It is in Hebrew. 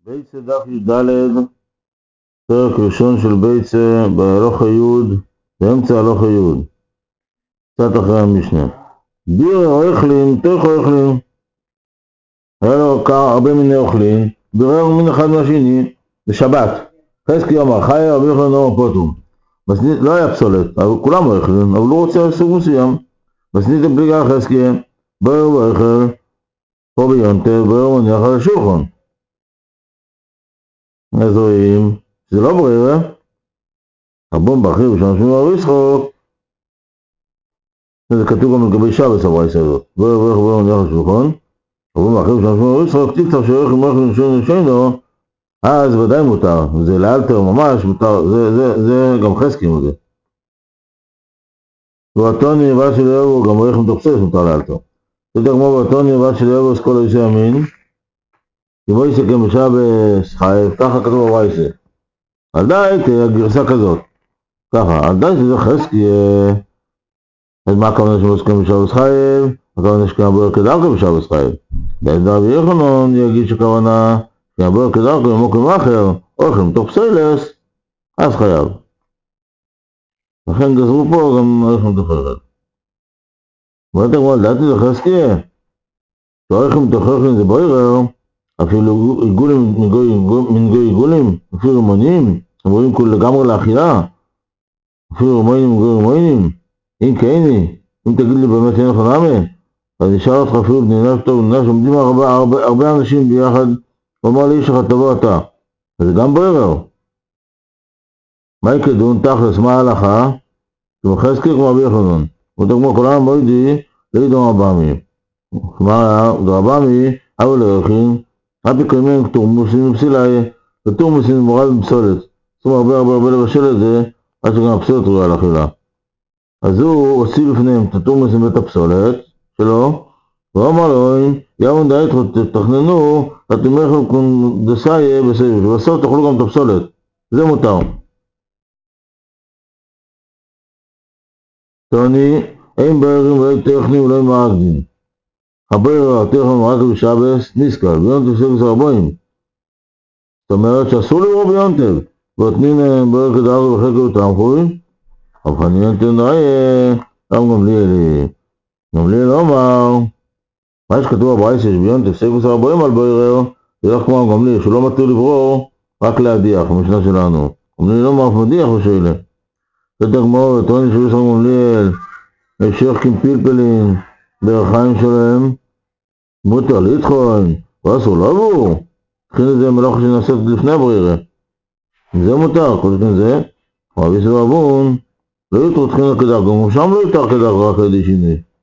ביצה דף י"ד, פרק ראשון של ביצה בהלוך היוד, באמצע הלוך היוד, קצת אחרי המשנה. ביר אוכלים, תוך אוכלים. היה לו הרבה מיני אוכלים, בירר מין אחד מהשני, בשבת. חזקי אמר, חי רבי יוחנן אור פוטום. לא היה פסולת, כולם אוכלים, אבל הוא רוצה סוג מסוים. בסנית הפליגה חזקי, ביר ואוכל, פה ביונטה, ביר מניח על השולחן. אז רואים, זה לא ברירה. הבום בכיר ושם שמו הר יצחוק. זה כתוב גם לגבי שבס הברייסה הזאת. בוא נלך לשולחן. הבום בכיר ושם שמו הר יצחוק, תקצר שערך עם אוכל ראשון לו, אז ודאי מותר. זה לאלתר ממש מותר. זה גם חזקים את זה. ואתוני ועד של יבו, גם ריח מתוקצס מותר לאלתר. זה כמו ואתוני ועד של יבו, אז כל אישי המין. כמו יסכם בשבס חייב, ככה כתוב הברייסה. על די הגרסה כזאת. ככה, על די שזה חזקי. אז מה הכוונה שמוסכם בשבס חייב? הכוונה שכנבויר כדרכו בשבס חייב. דרבי יוחנן יגיד שכוונה שכנבויר כדרכו במוקם אחר, אוכל מתוך פסילס, אז חייב. לכן גזרו פה גם אוכל מתוך אוכל. ואתה כמו על דעתי זה חזקי, שאוכל מתוך אוכל זה בוירר, אפילו עיגולים מנגוי עיגולים, אפילו רמונים, אמורים כול לגמרי לאכילה, אפילו רמונים מנגוי רמונים, אם כאיני, אם תגיד לי באמת אין לך נאמה, אז נשאל אותך אפילו בני נפש טוב, בני נפש עומדים הרבה אנשים ביחד, ואומר לי איש לך תבוא אתה, אז זה גם בוירר. מה יקדון תכלס, מה ההלכה? כמו חזקי כמו רבי יוחנן, ואתה כמו כולם מוידי, לידו רבמי. כלומר, רבמי, אבל להכין, אפי קיימים תורמוסים בפסילה, ותורמוסים מורד בפסולת. זאת אומרת, הרבה לבשל את זה, עד שגם הפסולת ראויה לאכילה. אז הוא הוציא לפניהם את התורמוסים ואת הפסולת שלו, ואומר להם, יאון דאית תכננו, אתם קונדסאי בסביב, ובסוף תאכלו גם את הפסולת. זה מותר. תעני, אין בערים ואין טכנים ולא עם האגדים. הבעיר הטכנים רק בשבס ניסקל, ביונטב סגוס הרבוים. זאת אומרת שאסור לראות ביונטב, ואותנין בעיר כדארו וחקר ותמחוי, אבל אני יונטב נראה, גם גמליאל אומר, מה שכתוב בברייתא שביונטב סגוס הרבוים על בעיר, זה לא כמו גמליאל, שהוא לא מתיר לברור, רק להדיח, במשנה שלנו. גמליאל לא מאף מדיח ושאלה. זה תגמור, תרוני שהוא שם גמליאל, המשך כמפלפלים, ברחיים שלהם, מותר להתחון, ואסור לבוא. תכין את זה מלאכה שנעשית לפני הברירה. זה מותר, כל שכן זה, רבי סבבון, לא יתרו תכין כדרך, גם שם לא יותר כדרך רק על ידי שני.